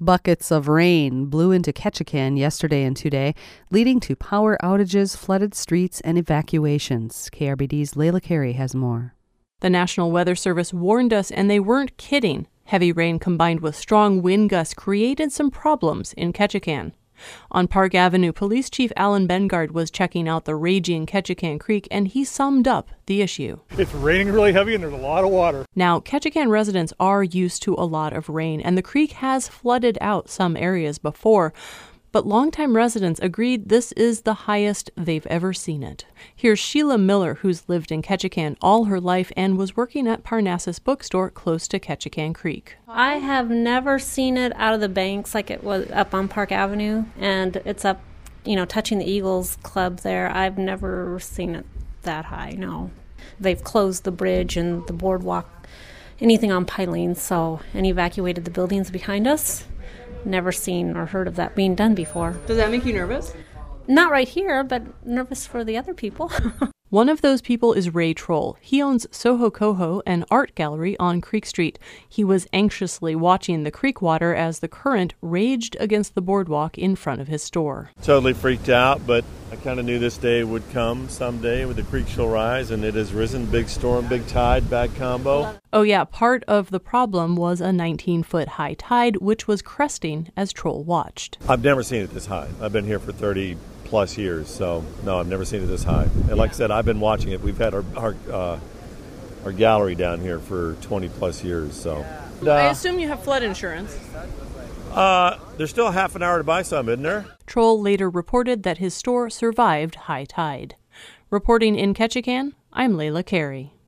Buckets of rain blew into Ketchikan yesterday and today, leading to power outages, flooded streets, and evacuations. KRBD's Layla Carey has more. The National Weather Service warned us, and they weren't kidding. Heavy rain combined with strong wind gusts created some problems in Ketchikan. On Park Avenue, Police Chief Alan Bengard was checking out the raging Ketchikan Creek, and he summed up the issue. It's raining really heavy and there's a lot of water. Now, Ketchikan residents are used to a lot of rain, and the creek has flooded out some areas before. But longtime residents agreed this is the highest they've ever seen it. Here's Sheila Miller, who's lived in Ketchikan all her life and was working at Parnassus Bookstore close to Ketchikan Creek. I have never seen it out of the banks like it was up on Park Avenue, and it's up, touching the Eagles Club there. I've never seen it that high, no. They've closed the bridge and the boardwalk, anything on pilings, and evacuated the buildings behind us. Never seen or heard of that being done before. Does that make you nervous? Not right here, but nervous for the other people. One of those people is Ray Troll. He owns Soho Coho, an art gallery on Creek Street. He was anxiously watching the creek water as the current raged against the boardwalk in front of his store. Totally freaked out, but I kind of knew this day would come someday with the creek shall rise, and it has risen. Big storm, big tide, bad combo. Oh yeah, part of the problem was a 19-foot high tide, which was cresting as Troll watched. I've never seen it this high. I've been here for 30 plus years, so no, I've never seen it this high. And like I said, I've been watching it. We've had our gallery down here for 20 plus years. So I assume you have flood insurance. There's still half an hour to buy some, isn't there? Troll later reported that his store survived high tide. Reporting in Ketchikan, I'm Layla Carey.